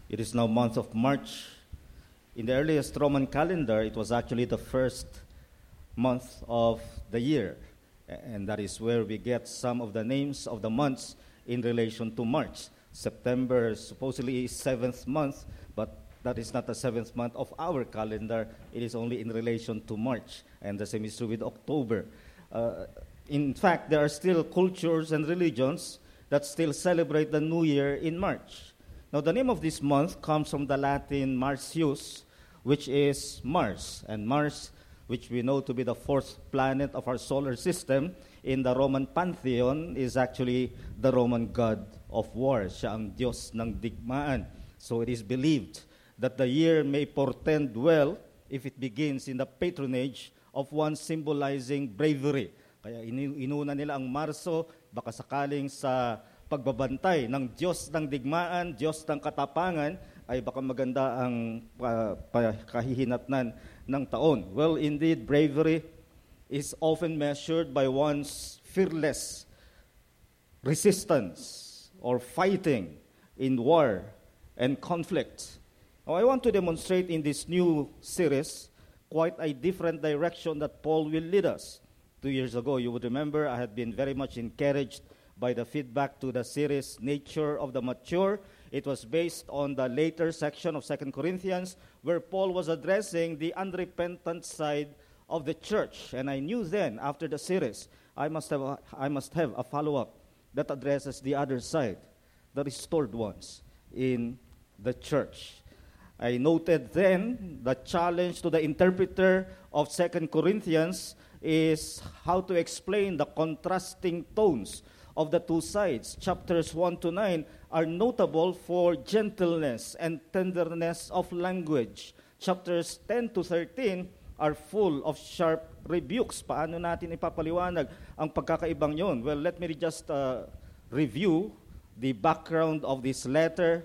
It is now month of March. In the earliest Roman calendar, it was actually the first month of the year. And that is where we get some of the names of the months in relation to March. September supposedly is 7th month, but that is not the 7th month of our calendar. It is only in relation to March. And the same is true with October. In fact, there are still cultures and religions that still celebrate the New Year in March. Now, the name of this month comes from the Latin Martius, which is Mars. And Mars, which we know to be the fourth planet of our solar system, in the Roman pantheon, is actually the Roman god of war. Siya ang Diyos ng digmaan. So it is believed that the year may portend well if it begins in the patronage of one symbolizing bravery. Kaya inuna nila ang Marso, baka sakaling sa pagbabantay ng Diyos ng digmaan, Diyos ng katapangan, ay baka maganda ang kahihinatnan ng taon. Well, indeed, bravery is often measured by one's fearless resistance or fighting in war and conflict. Now, I want to demonstrate in this new series quite a different direction that Paul will lead us. 2 years ago, you would remember, I had been very much encouraged by the feedback to the series, Nature of the Mature. It was based on the later section of 2 Corinthians, where Paul was addressing the unrepentant side of the church. And I knew then, after the series, I must have a follow-up that addresses the other side, the restored ones in the church. I noted then the challenge to the interpreter of 2 Corinthians is how to explain the contrasting tones of the two sides. Chapters 1 to 9 are notable for gentleness and tenderness of language. Chapters 10 to 13 are full of sharp rebukes. Paano natin ipapaliwanag ang pagkakaibang yon? Well, let me just review the background of this letter.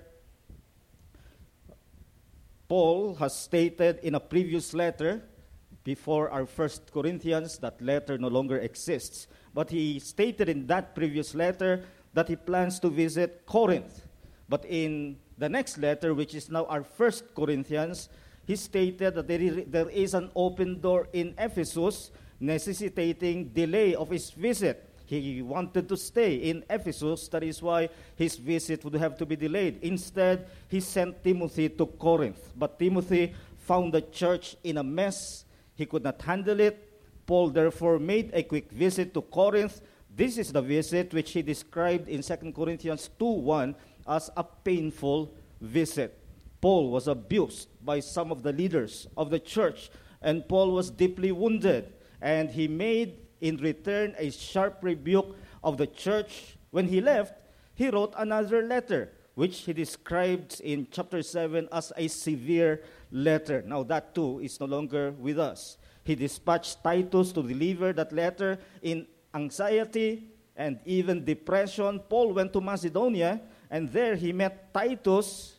Paul has stated in a previous letter before our 1 Corinthians, that letter no longer exists. But he stated in that previous letter that he plans to visit Corinth. But in the next letter, which is now our 1 Corinthians, he stated that there is an open door in Ephesus necessitating delay of his visit. He wanted to stay in Ephesus. That is why his visit would have to be delayed. Instead, he sent Timothy to Corinth. But Timothy found the church in a mess. He could not handle it. Paul therefore made a quick visit to Corinth. This is the visit which he described in 2 Corinthians 2:1 as a painful visit. Paul was abused by some of the leaders of the church, and Paul was deeply wounded. And he made in return a sharp rebuke of the church. When he left, he wrote another letter, which he describes in chapter 7 as a severe letter. Now that too is no longer with us. He dispatched Titus to deliver that letter in anxiety and even depression. Paul went to Macedonia, and there he met Titus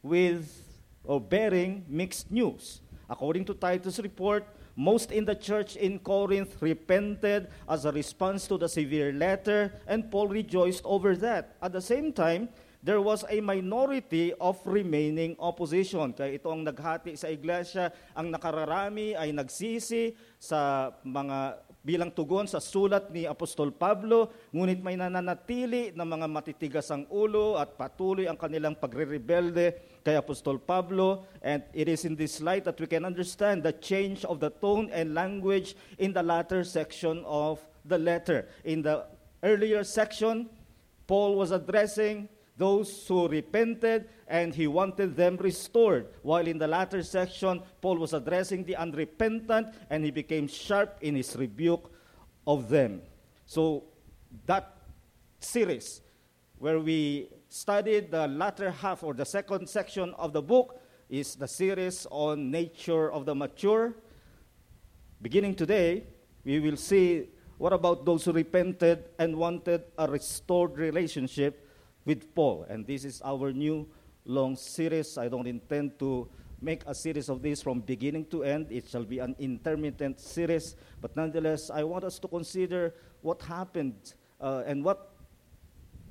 bearing mixed news. According to Titus' report, most in the church in Corinth repented as a response to the severe letter, and Paul rejoiced over that. At the same time, there was a minority of remaining opposition. Kaya ito ang naghati sa iglesia, ang nakararami ay nagsisi sa mga bilang tugon sa sulat ni Apostol Pablo, ngunit may nananatili na mga matitigas ang ulo at patuloy ang kanilang pagre-rebelde kay Apostol Pablo. And it is in this light that we can understand the change of the tone and language in the latter section of the letter. In the earlier section, Paul was addressing those who repented, and he wanted them restored. While in the latter section, Paul was addressing the unrepentant, and he became sharp in his rebuke of them. So that series, where we studied the latter half or the second section of the book, is the series on nature of the mature. Beginning today, we will see what about those who repented and wanted a restored relationship with Paul. And this is our new long series. I don't intend to make a series of this from beginning to end. It shall be an intermittent series. But nonetheless, I want us to consider what happened and what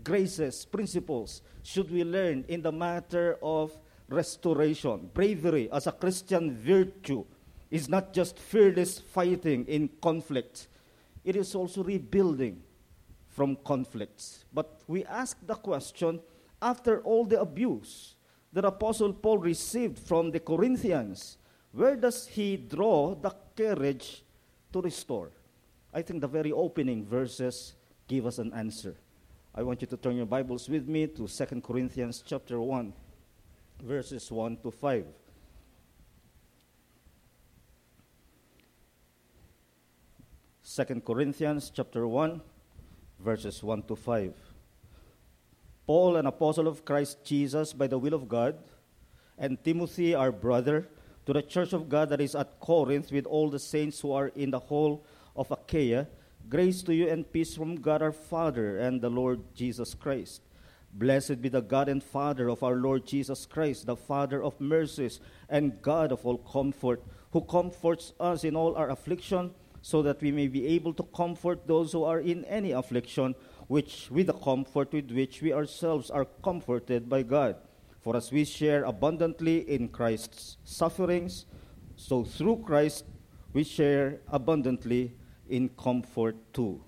graces, principles should we learn in the matter of restoration? Bravery as a Christian virtue is not just fearless fighting in conflict. It is also rebuilding from conflicts. But we ask the question, after all the abuse that Apostle Paul received from the Corinthians, where does he draw the courage to restore? I think the very opening verses give us an answer. I want you to turn your Bibles with me to 2 Corinthians chapter 1, verses 1 to 5. 2 Corinthians chapter 1, verses 1 to 5. Paul, an apostle of Christ Jesus by the will of God, and Timothy, our brother, to the church of God that is at Corinth with all the saints who are in the whole of Achaia, grace to you and peace from God our Father and the Lord Jesus Christ. Blessed be the God and Father of our Lord Jesus Christ, the Father of mercies and God of all comfort, who comforts us in all our affliction, so that we may be able to comfort those who are in any affliction, which with the comfort with which we ourselves are comforted by God. For as we share abundantly in Christ's sufferings, so through Christ we share abundantly in comfort too.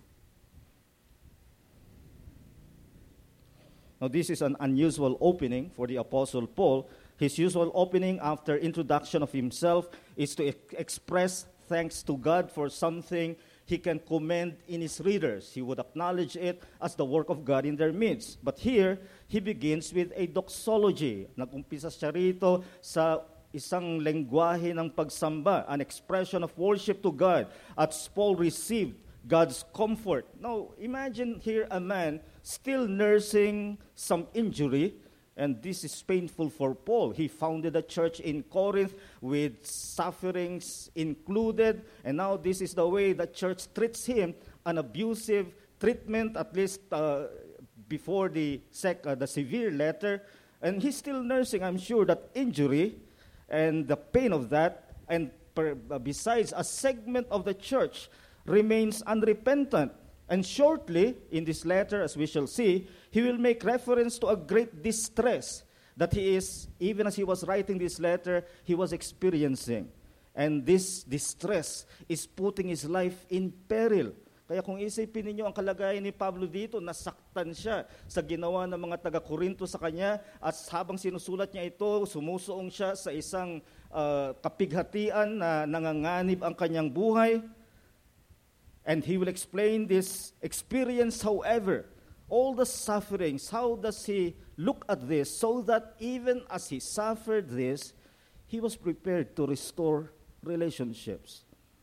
Now this is an unusual opening for the Apostle Paul. His usual opening after introduction of himself is to express thanks to God for something he can commend in his readers. He would acknowledge it as the work of God in their midst. But here, he begins with a doxology. Nag-umpisa siya rito sa isang lengguwahe ng pagsamba, an expression of worship to God, as Paul received God's comfort. Now, imagine here a man still nursing some injury, and this is painful for Paul. He founded a church in Corinth with sufferings included, and now this is the way the church treats him, an abusive treatment, at least before the severe letter. And he's still nursing, I'm sure, that injury and the pain of that. And besides, a segment of the church remains unrepentant. And shortly, in this letter, as we shall see, he will make reference to a great distress that he is, even as he was writing this letter, he was experiencing. And this distress is putting his life in peril. Kaya kung isipin ninyo ang kalagayan ni Pablo dito, nasaktan siya sa ginawa ng mga taga-Korinto sa kanya, at habang sinusulat niya ito, sumusuong siya sa isang kapighatian na nanganganib ang kanyang buhay. And he will explain this experience, however, all the sufferings, how does he look at this, so that even as he suffered this, he was prepared to restore relationships.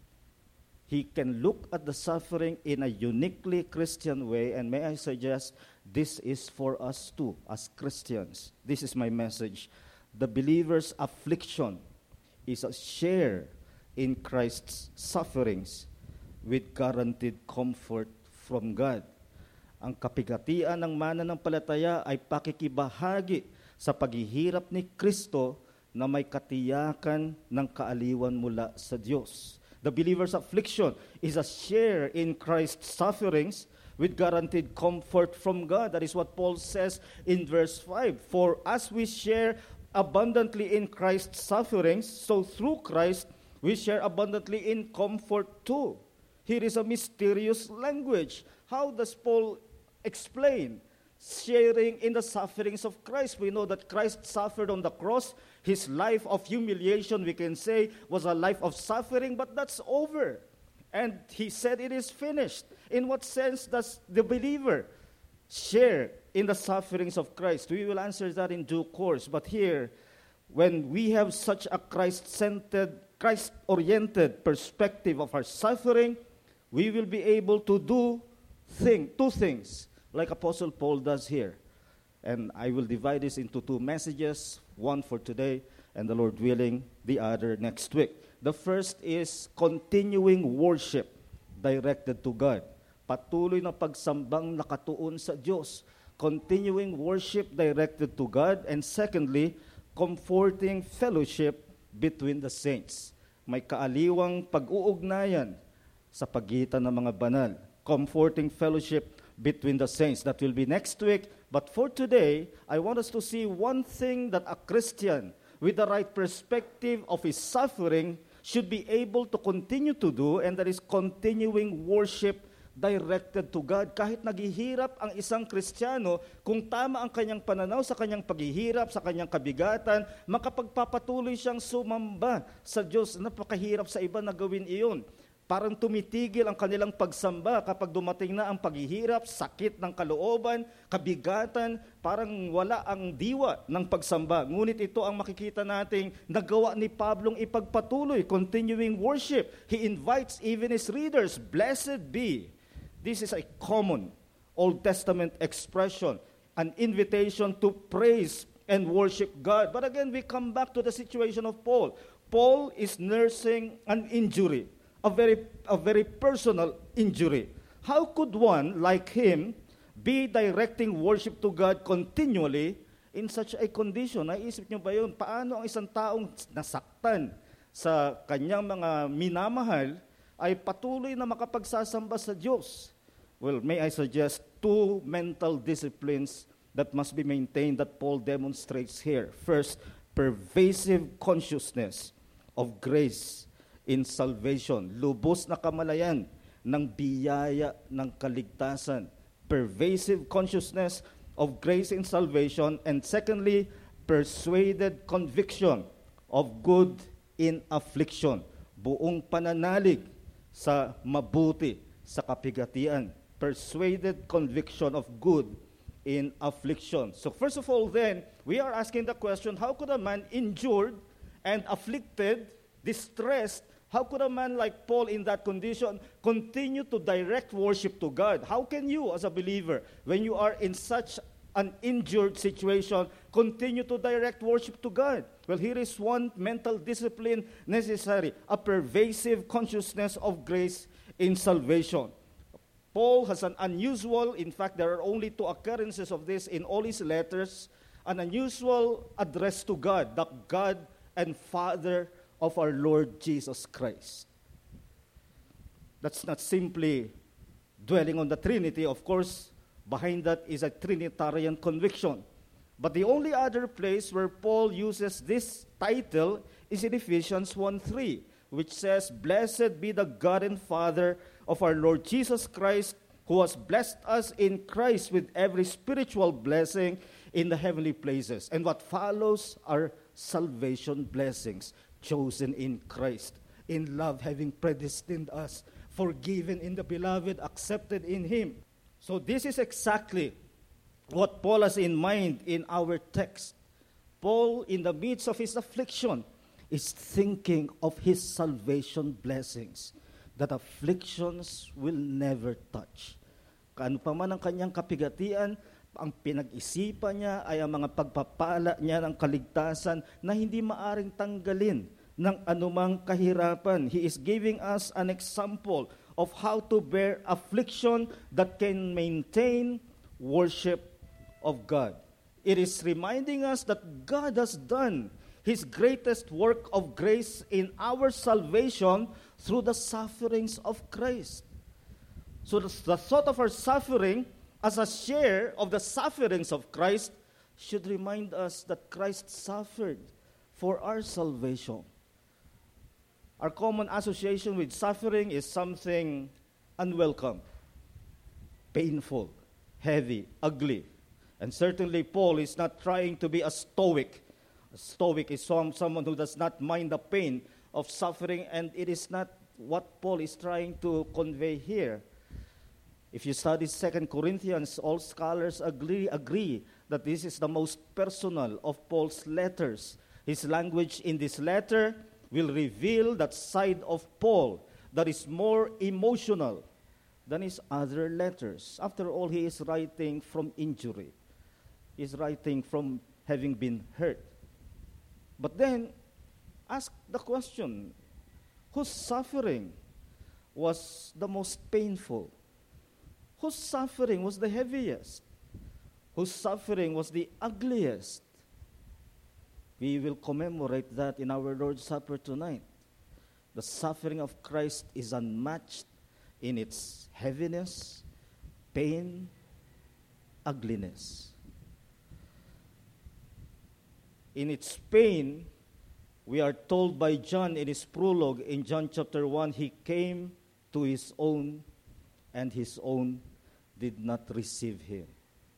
He can look at the suffering in a uniquely Christian way, and may I suggest, this is for us too, as Christians. This is my message. The believer's affliction is a share in Christ's sufferings with guaranteed comfort from God. Ang kapigatian ng mananampalataya ay pakikibahagi sa paghihirap ni Kristo na may katiyakan ng kaaliwan mula sa Diyos. The believer's affliction is a share in Christ's sufferings with guaranteed comfort from God. That is what Paul says in verse 5. For as we share abundantly in Christ's sufferings, so through Christ we share abundantly in comfort too. Here is a mysterious language. How does Paul explain sharing in the sufferings of Christ? We know that Christ suffered on the cross. His life of humiliation, we can say, was a life of suffering, but that's over. And he said it is finished. In what sense does the believer share in the sufferings of Christ? We will answer that in due course. But here, when we have such a Christ-centered, Christ-oriented perspective of our suffering, we will be able to do two things, like Apostle Paul does here. And I will divide this into two messages, one for today, and the Lord willing, the other next week. The first is continuing worship directed to God. Patuloy na pagsambang nakatuon sa Diyos. Continuing worship directed to God. And secondly, comforting fellowship between the saints. May kaaliwang pag-uugnayan sa pagitan ng mga banal. Comforting fellowship between the saints. That will be next week. But for today, I want us to see one thing that a Christian with the right perspective of his suffering should be able to continue to do, and that is continuing worship directed to God. Kahit naghihirap ang isang Kristiyano, kung tama ang kanyang pananaw sa kanyang paghihirap, sa kanyang kabigatan, makapagpapatuloy siyang sumamba sa Diyos. Napakahirap sa iba na gawin iyon. Parang tumitigil ang kanilang pagsamba kapag dumating na ang paghihirap, sakit ng kalooban, kabigatan, parang wala ang diwa ng pagsamba. Ngunit ito ang makikita nating nagawa ni Pablong ipagpatuloy, continuing worship. He invites even his readers, blessed be. This is a common Old Testament expression, an invitation to praise and worship God. But again, we come back to the situation of Paul. Paul is nursing an injury, a very personal injury. How could one like him be directing worship to God continually in such a condition? Naisip niyo ba yun? Paano ang isang taong nasaktan sa kanyang mga minamahal ay patuloy na makapagsasamba sa Diyos? Well, may I suggest two mental disciplines that must be maintained that Paul demonstrates here. First, pervasive consciousness of grace in salvation. Lubos na kamalayan ng biyaya ng kaligtasan. Pervasive consciousness of grace in salvation. And secondly, persuaded conviction of good in affliction. Buong pananalig sa mabuti, sa kapigatian. Persuaded conviction of good in affliction. So first of all then, we are asking the question, how could a man injured and afflicted, distressed, how could a man like Paul in that condition continue to direct worship to God? How can you as a believer, when you are in such an injured situation, continue to direct worship to God? Well, here is one mental discipline necessary, a pervasive consciousness of grace in salvation. Paul has an unusual, in fact, there are only two occurrences of this in all his letters, an unusual address to God, the God and Father of our Lord Jesus Christ. That's not simply dwelling on the Trinity. Of course, behind that is a Trinitarian conviction. But the only other place where Paul uses this title is in Ephesians 1:3, which says, "Blessed be the God and Father of our Lord Jesus Christ, who has blessed us in Christ with every spiritual blessing in the heavenly places." And what follows are salvation blessings, chosen in Christ, in love having predestined us, forgiven in the beloved, accepted in Him. So this is exactly what Paul has in mind in our text. Paul, in the midst of his affliction, is thinking of his salvation blessings that afflictions will never touch. Kaano pa man ang kanyang kapigatian, ang pinag-isipan niya ay ang mga pagpapala niya ng kaligtasan na hindi maaring tanggalin ng anumang kahirapan. He is giving us an example of how to bear affliction that can maintain worship of God. It is reminding us that God has done His greatest work of grace in our salvation through the sufferings of Christ. So the thought of our suffering as a share of the sufferings of Christ should remind us that Christ suffered for our salvation. Our common association with suffering is something unwelcome, painful, heavy, ugly. And certainly Paul is not trying to be a stoic. A stoic is someone who does not mind the pain of suffering, and it is not what Paul is trying to convey here. If you study 2 Corinthians, all scholars agree that this is the most personal of Paul's letters. His language in this letter will reveal that side of Paul that is more emotional than his other letters. After all, he is writing from injury. He is writing from having been hurt. But then, ask the question, whose suffering was the most painful? Whose suffering was the heaviest? Whose suffering was the ugliest? We will commemorate that in our Lord's Supper tonight. The suffering of Christ is unmatched in its heaviness, pain, ugliness. In its pain, we are told by John in his prologue in John chapter 1, he came to his own, and his own did not receive him.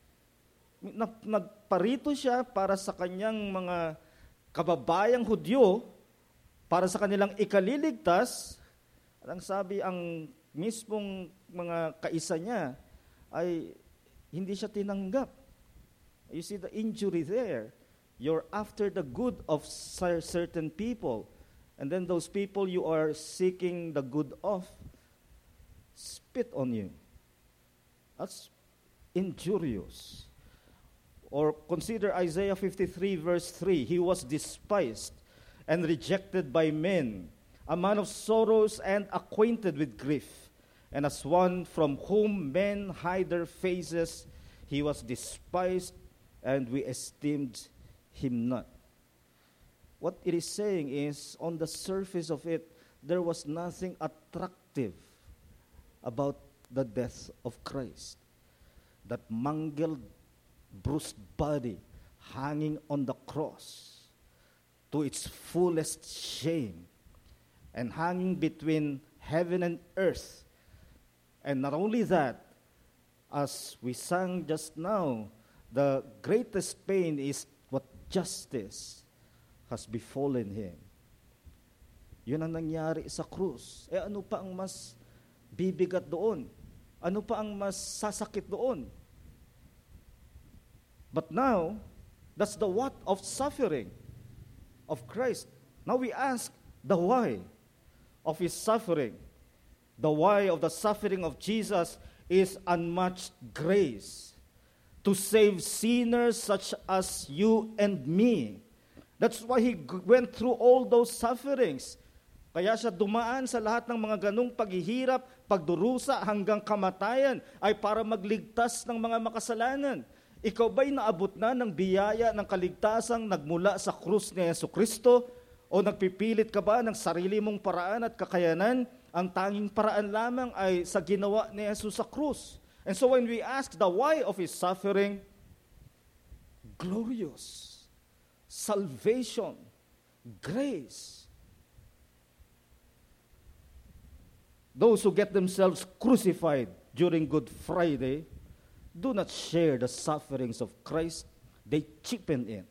Nagparito siya para sa kanyang mga kababayang Hudyo, para sa kanilang ikaliligtas. At ang sabi, ang mismong mga kaisa niya ay hindi siya tinanggap. You see the injury there. You're after the good of certain people. And then those people you are seeking the good of spit on you. That's injurious. Or consider Isaiah 53 verse 3. He was despised and rejected by men, a man of sorrows and acquainted with grief. And as one from whom men hide their faces, he was despised, and we esteemed him not. What it is saying is, on the surface of it, there was nothing attractive about the death of Christ. That mangled, bruised body hanging on the cross to its fullest shame and hanging between heaven and earth. And not only that, as we sang just now, the greatest pain is what justice has befallen him. Yun ang nangyari sa krus. Ano pa ang mas bibigat doon? Ano pa ang mas sasakit doon? But now, that's the what of suffering of Christ. Now we ask the why of his suffering. The why of the suffering of Jesus is unmatched grace to save sinners such as you and me. That's why he went through all those sufferings. Kaya siya dumaan sa lahat ng mga ganung paghihirap, pagdurusa hanggang kamatayan ay para magligtas ng mga makasalanan. Ikaw ba'y naabot na ng biyaya ng kaligtasang nagmula sa krus ni Jesucristo? O nagpipilit ka ba ng sarili mong paraan at kakayanan? Ang tanging paraan lamang ay sa ginawa ni Jesus sa krus. And so when we ask the why of his suffering, glorious, salvation, grace. Those who get themselves crucified during Good Friday do not share the sufferings of Christ. They chipen in.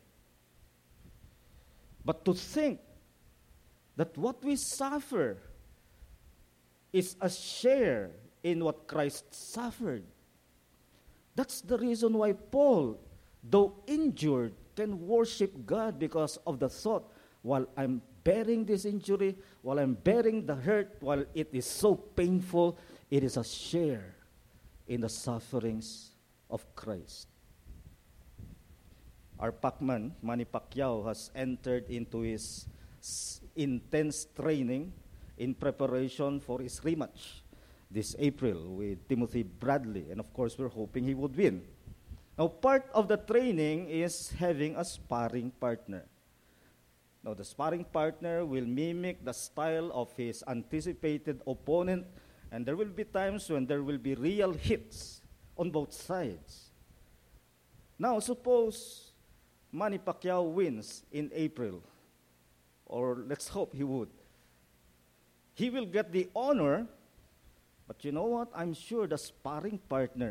But to think that what we suffer is a share in what Christ suffered. That's the reason why Paul, though injured, can worship God because of the thought, while I'm bearing this injury, while I'm bearing the hurt, while it is so painful, it is a share in the sufferings of Christ. Our Pacman, Manny Pacquiao, has entered into his intense training in preparation for his rematch this April with Timothy Bradley. And of course, we're hoping he would win. Now, part of the training is having a sparring partner. Now, the sparring partner will mimic the style of his anticipated opponent, and there will be times when there will be real hits on both sides. Now, suppose Manny Pacquiao wins in April, or let's hope he would. He will get the honor, but you know what? I'm sure the sparring partner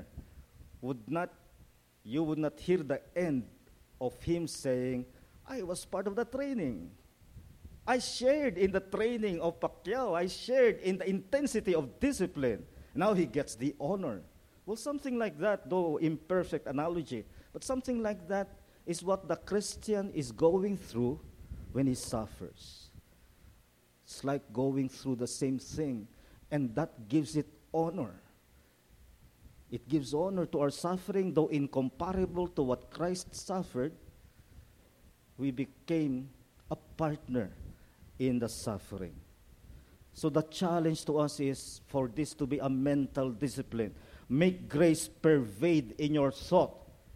you would not hear the end of him saying, I was part of the training. I shared in the training of Pacquiao. I shared in the intensity of discipline. Now he gets the honor. Well, something like that, though imperfect analogy, but something like that is what the Christian is going through when he suffers. It's like going through the same thing, and that gives it honor. It gives honor to our suffering, though incomparable to what Christ suffered. We became a partner in the suffering. So the challenge to us is for this to be a mental discipline. Make grace pervade in your thought,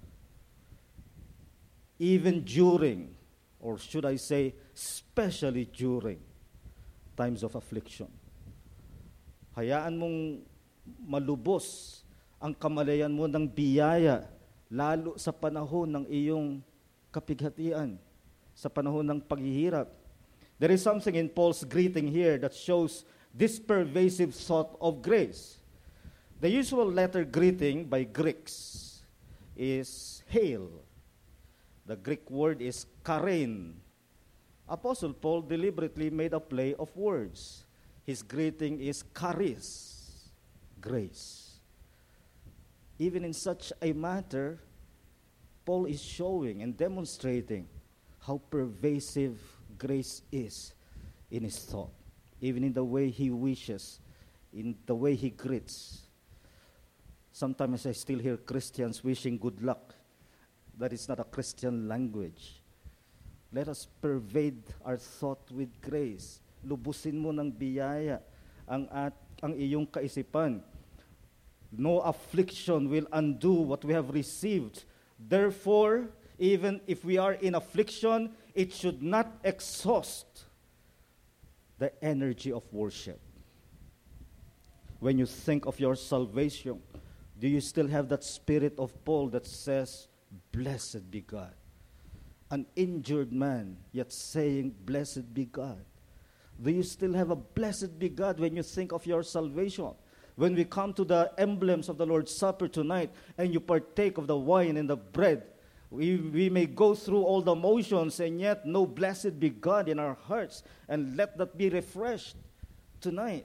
even during, or should I say, especially during times of affliction. Hayaan mong malubos ang kamalayan mo ng biyaya, lalo sa panahon ng iyong kapighatian, sa panahon ng paghihirap. There is something in Paul's greeting here that shows this pervasive thought of grace. The usual letter greeting by Greeks is hail. The Greek word is charein. Apostle Paul deliberately made a play of words. His greeting is charis, grace. Even in such a matter, Paul is showing and demonstrating how pervasive grace is in his thought, even in the way he wishes, in the way he greets. Sometimes I still hear Christians wishing good luck. That is not a Christian language. Let us pervade our thought with grace. Lubusin mo ng biyaya ang iyong kaisipan. No affliction will undo what we have received. Therefore, even if we are in affliction, it should not exhaust the energy of worship. When you think of your salvation, do you still have that spirit of Paul that says, "Blessed be God"? An injured man, yet saying, "Blessed be God." Do you still have a blessed be God when you think of your salvation? When we come to the emblems of the Lord's Supper tonight and you partake of the wine and the bread, we may go through all the motions and yet no blessed be God in our hearts, and let that be refreshed tonight.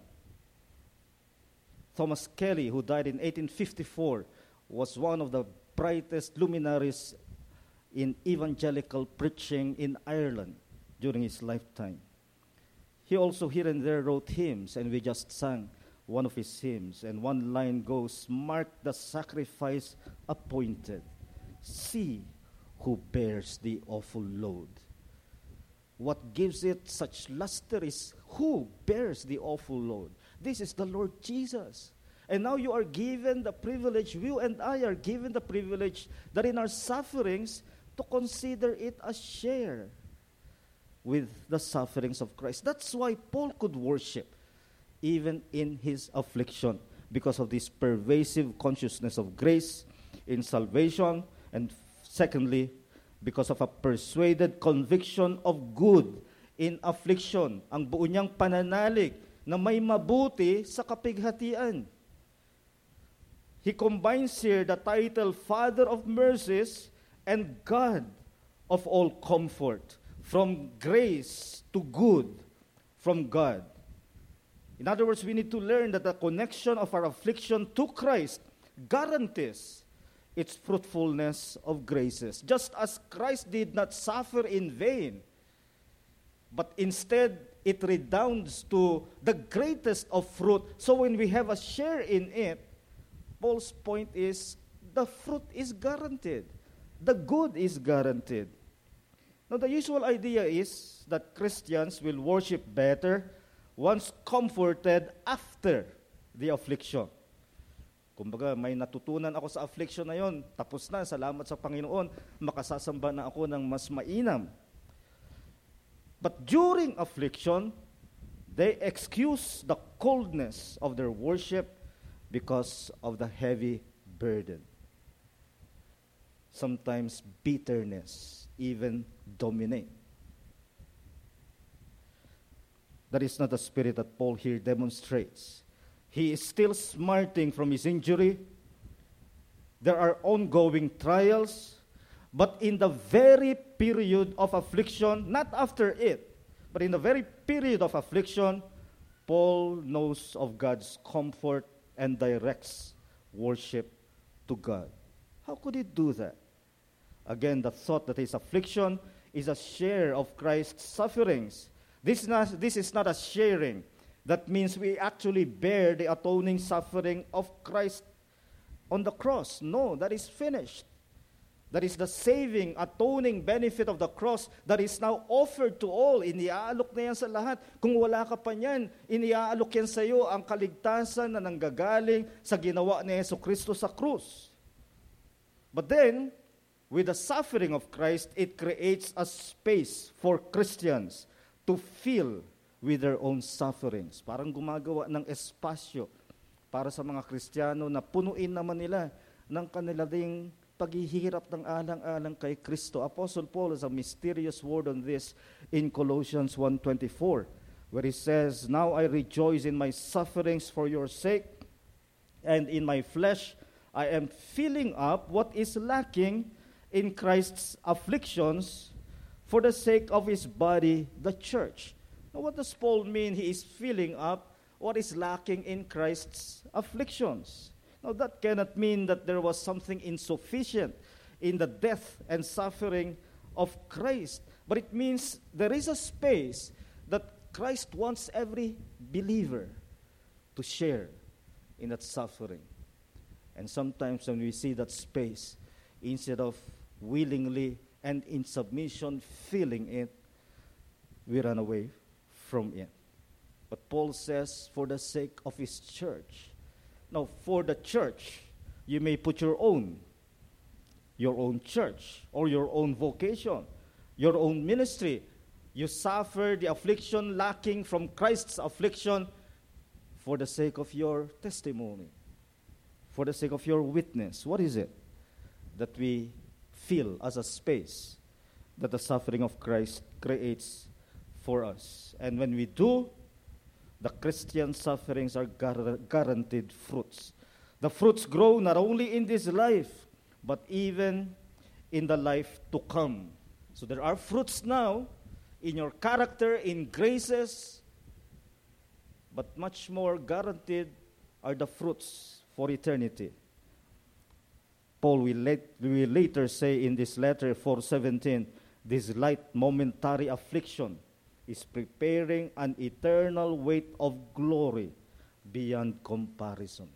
Thomas Kelly, who died in 1854, was one of the brightest luminaries in evangelical preaching in Ireland during his lifetime. He also here and there wrote hymns, and we just sang one of his hymns, and one line goes, "Mark the sacrifice appointed. See who bears the awful load." What gives it such luster is who bears the awful load. This is the Lord Jesus. And now you are given the privilege, you and I are given the privilege that in our sufferings to consider it a share with the sufferings of Christ. That's why Paul could worship even in his affliction, because of this pervasive consciousness of grace in salvation, and secondly, because of a persuaded conviction of good in affliction. Ang buo niyang pananalig na may mabuti sa kapighatian. He combines here the title Father of Mercies and God of all comfort, from grace to good from God. In other words, we need to learn that the connection of our affliction to Christ guarantees its fruitfulness of graces. Just as Christ did not suffer in vain, but instead it redounds to the greatest of fruit. So when we have a share in it, Paul's point is the fruit is guaranteed. The good is guaranteed. Now the usual idea is that Christians will worship better once comforted after the affliction. Kumbaga, may natutunan ako sa affliction na yon, tapos na, salamat sa Panginoon, makasasamba na ako ng mas mainam. But during affliction, they excuse the coldness of their worship because of the heavy burden. Sometimes bitterness even dominate. That is not the spirit that Paul here demonstrates. He is still smarting from his injury. There are ongoing trials, but in the very period of affliction, not after it, but in the very period of affliction, Paul knows of God's comfort and directs worship to God. How could he do that? Again, the thought that his affliction is a share of Christ's sufferings. This is not a sharing. That means we actually bear the atoning suffering of Christ on the cross. No, that is finished. That is the saving, atoning benefit of the cross that is now offered to all. Iniaalok na yan sa lahat. Kung wala ka pa yan, iniaalok yan sa iyo ang kaligtasan na nanggagaling sa ginawa ni Jesucristo sa krus. But then, with the suffering of Christ, it creates a space for Christians to fill with their own sufferings. Parang gumagawa ng espasyo para sa mga Kristiyano na punuin naman nila ng kanila ding paghihirap ng alang-alang kay Kristo. Apostle Paul has a mysterious word on this in Colossians 1:24, where he says, "Now I rejoice in my sufferings for your sake, and in my flesh I am filling up what is lacking in Christ's afflictions for the sake of his body, the church." Now, what does Paul mean he is filling up what is lacking in Christ's afflictions? Now, that cannot mean that there was something insufficient in the death and suffering of Christ. But it means there is a space that Christ wants every believer to share in that suffering. And sometimes when we see that space, instead of willingly and in submission feeling it, we run away from it. But Paul says, for the sake of his church. Now, for the church, you may put your own church, or your own vocation, your own ministry. You suffer the affliction lacking from Christ's affliction for the sake of your testimony, for the sake of your witness. What is it that we feel as a space that the suffering of Christ creates for us? And when we do, the Christian sufferings are guaranteed fruits. The fruits grow not only in this life, but even in the life to come. So there are fruits now in your character, in graces, but much more guaranteed are the fruits for eternity. Paul will later say in this letter, 4:17, this light momentary affliction is preparing an eternal weight of glory beyond comparison.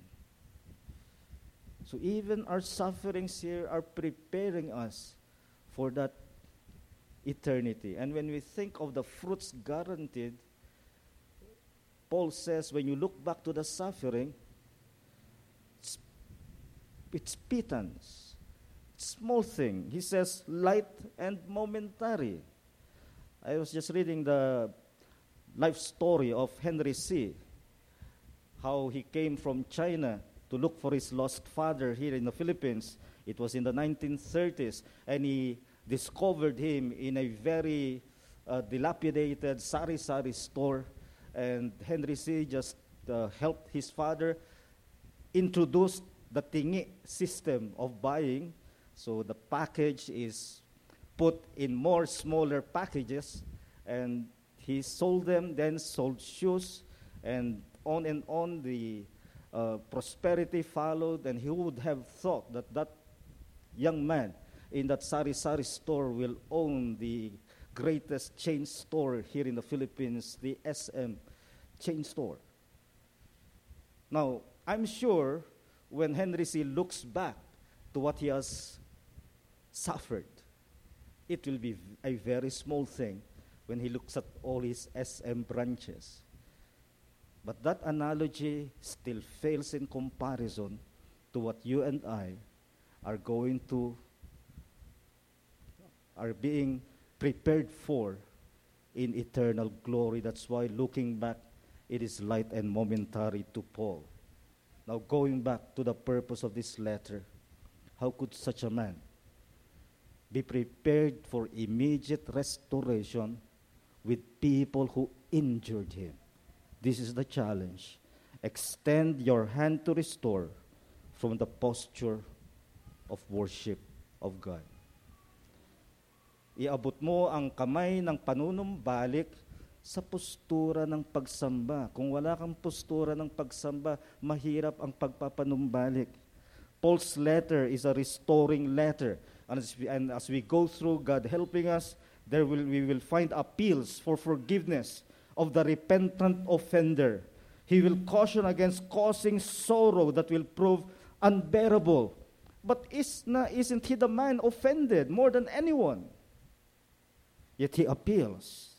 So even our sufferings here are preparing us for that eternity. And when we think of the fruits guaranteed, Paul says when you look back to the suffering, it's pittance, small thing. He says light and momentary. I was just reading the life story of Henry C., how he came from China to look for his lost father here in the Philippines. It was in the 1930s, and he discovered him in a very dilapidated sari-sari store, and Henry C. just helped his father introduce the tingi system of buying. So the package is put in more smaller packages, and he sold them, then sold shoes, and on the prosperity followed. And he would have thought that that young man in that sari-sari store will own the greatest chain store here in the Philippines, the SM chain store. Now, I'm sure when Henry C. looks back to what he has suffered, it will be a very small thing when he looks at all his SM branches. But that analogy still fails in comparison to what you and I are being prepared for in eternal glory. That's why looking back, it is light and momentary to Paul. Now going back to the purpose of this letter, how could such a man be prepared for immediate restoration with people who injured him? This is the challenge. Extend your hand to restore from the posture of worship of God. Iabot mo ang kamay ng panunumbalik sa postura ng pagsamba. Kung wala kang postura ng pagsamba, mahirap ang pagpapanumbalik. Paul's letter is a restoring letter. And as we go through, God helping us, we will find appeals for forgiveness of the repentant offender. He will caution against causing sorrow that will prove unbearable. But isn't he the man offended more than anyone? Yet he appeals.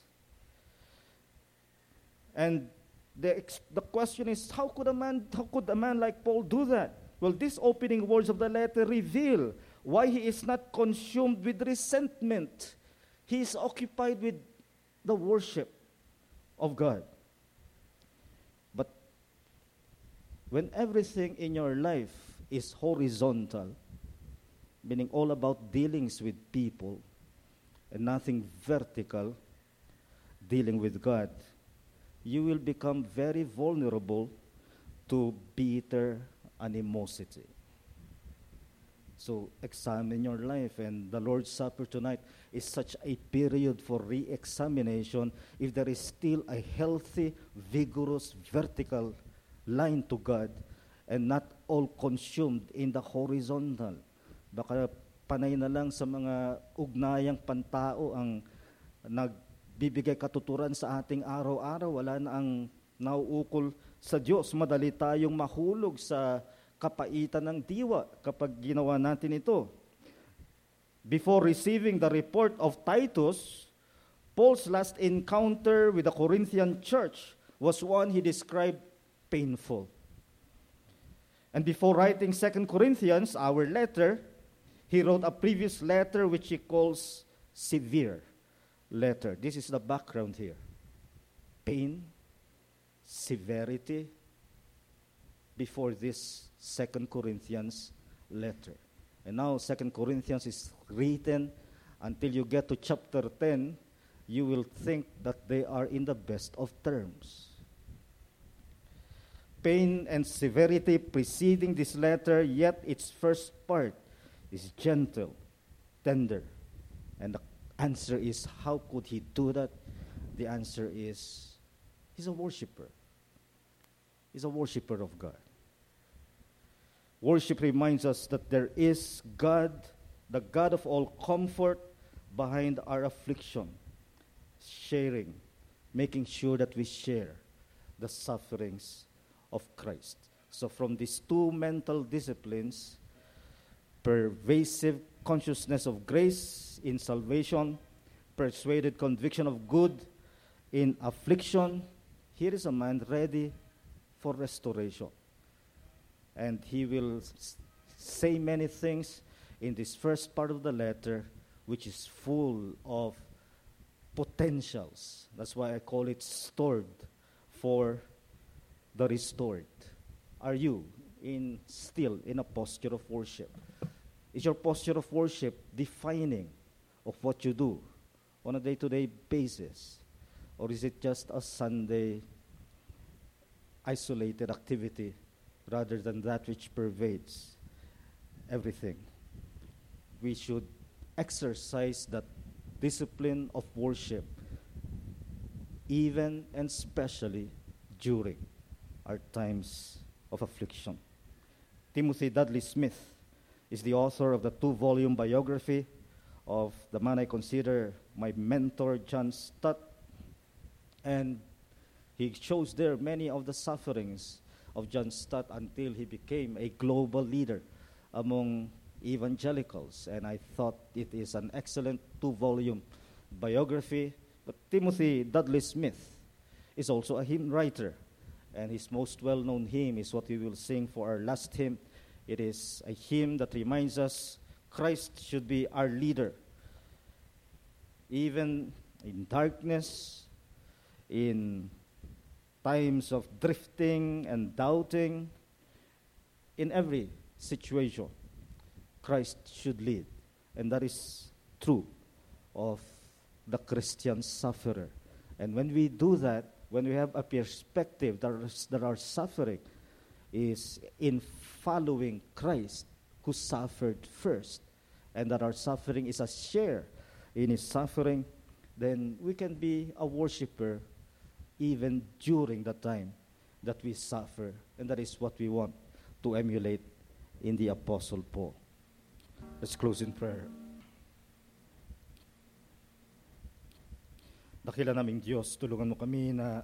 And the question is, how could a man like Paul do that? Well, these opening words of the letter reveal why he is not consumed with resentment. He is occupied with the worship of God. But When everything in your life is horizontal, meaning all about dealings with people, and nothing vertical, dealing with God, you will become very vulnerable to bitter animosity. So examine your life, and the Lord's Supper tonight is such a period for re-examination if there is still a healthy, vigorous, vertical line to God and not all consumed in the horizontal. Baka panay na lang sa mga ugnayang pantao ang nagbibigay katuturan sa ating araw-araw. Wala na ang nauukol sa Diyos. Madali tayong mahulog sa kapaitan ng diwa kapag ginawa natin ito. Before receiving the report of Titus, Paul's last encounter with the Corinthian church was one he described painful. And before writing 2 Corinthians, our letter, he wrote a previous letter which he calls severe letter. This is the background here. Pain, severity, before this 2 Corinthians letter. And now 2 Corinthians is written. Until you get to chapter 10, you will think that they are in the best of terms. Pain and severity preceding this letter, yet its first part is gentle, tender. And the answer is, how could he do that? The answer is, he's a worshiper. He's a worshiper of God. Worship reminds us that there is God, the God of all comfort, behind our affliction, sharing, making sure that we share the sufferings of Christ. So from these two mental disciplines, pervasive consciousness of grace in salvation, persuaded conviction of good in affliction, here is a man ready for restoration. And he will say many things in this first part of the letter, which is full of potentials. That's why I call it stored for the restored. Are you still in a posture of worship? Is your posture of worship defining of what you do on a day-to-day basis? Or is it just a Sunday isolated activity rather than that which pervades everything? We should exercise that discipline of worship even and especially during our times of affliction. Timothy Dudley Smith is the author of the 2-volume biography of the man I consider my mentor, John Stott. And he shows there many of the sufferings of John Stott until he became a global leader among evangelicals. And I thought it is an excellent 2-volume biography. But Timothy Dudley Smith is also a hymn writer. And his most well-known hymn is what we will sing for our last hymn. It is a hymn that reminds us Christ should be our leader. Even in darkness, in times of drifting and doubting, in every situation, Christ should lead. And that is true of the Christian sufferer. And when we do that, when we have a perspective that our suffering is in following Christ who suffered first, and that our suffering is a share in his suffering, then we can be a worshiper even during the time that we suffer. And that is what we want to emulate in the Apostle Paul. Let's close in prayer. Dakila naming Diyos, tulungan mo kami na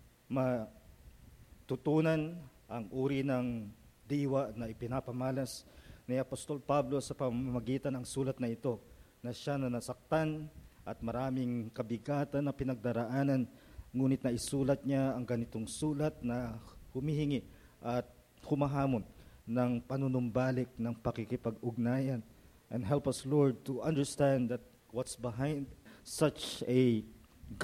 matutunan ang uri ng diwa na ipinapamalas ni Apostol Pablo sa pamamagitan ng sulat na ito, na siya na nasaktan at maraming kabigatan na pinagdaraanan, ngunit na isulat niya ang ganitong sulat na humihingi at humahamon ng panunumbalik ng pakikipag-ugnayan. And help us, Lord, to understand that what's behind such a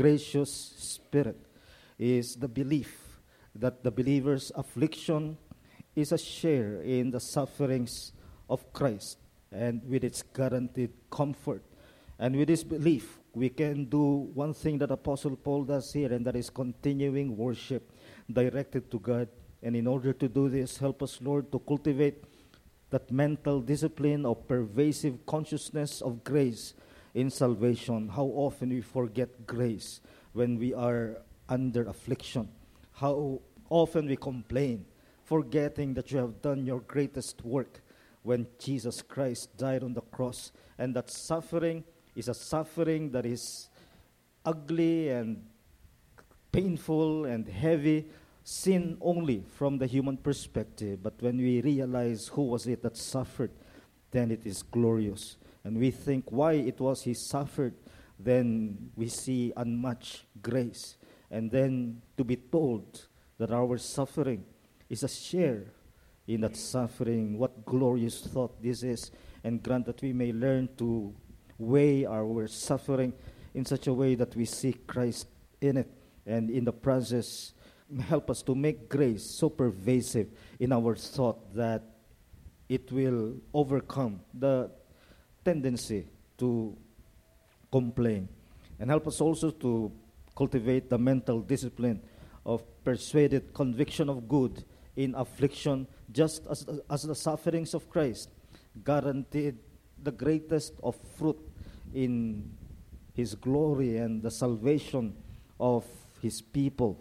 gracious spirit is the belief that the believer's affliction is a share in the sufferings of Christ and with its guaranteed comfort. And with this belief, we can do one thing that Apostle Paul does here, and that is continuing worship directed to God. And in order to do this, help us, Lord, to cultivate that mental discipline of pervasive consciousness of grace in salvation. How often we forget grace when we are under affliction. How often we complain, forgetting that you have done your greatest work when Jesus Christ died on the cross. And that suffering is a suffering that is ugly and painful and heavy, seen only from the human perspective. But when we realize who was it that suffered, then it is glorious. And we think why it was he suffered, then we see unmatched grace. And then to be told that our suffering is a share in that suffering, what glorious thought this is. And grant that we may learn to weigh our suffering in such a way that we see Christ in it. And in the process, help us to make grace so pervasive in our thought that it will overcome the tendency to complain. And help us also to cultivate the mental discipline of persuaded conviction of good in affliction, just as the sufferings of Christ guaranteed the greatest of fruit in His glory and the salvation of His people.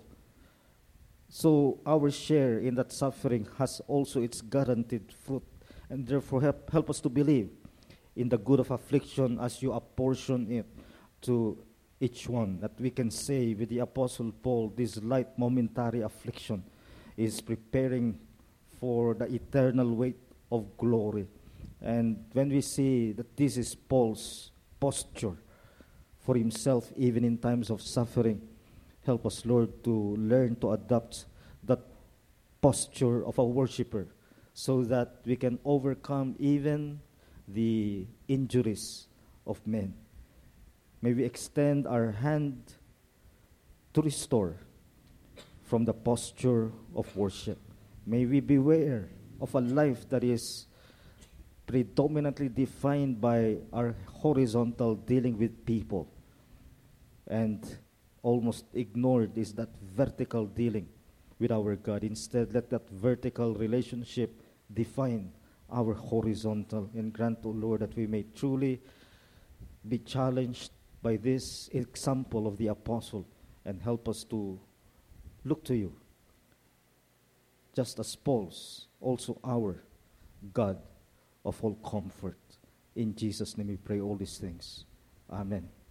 So our share in that suffering has also its guaranteed fruit. And therefore help us to believe in the good of affliction as you apportion it to each one. That we can say with the Apostle Paul, this light momentary affliction is preparing for the eternal weight of glory. And when we see that this is Paul's posture for himself, even in times of suffering, help us, Lord, to learn to adopt that posture of a worshiper so that we can overcome even the injuries of men. May we extend our hand to restore from the posture of worship. May we beware of a life that is predominantly defined by our horizontal dealing with people, and almost ignored is that vertical dealing with our God. Instead, let that vertical relationship define our horizontal, and grant, O Lord, that we may truly be challenged by this example of the apostle and help us to look to you, just as Paul's, also our God of all comfort. In Jesus' name we pray all these things. Amen.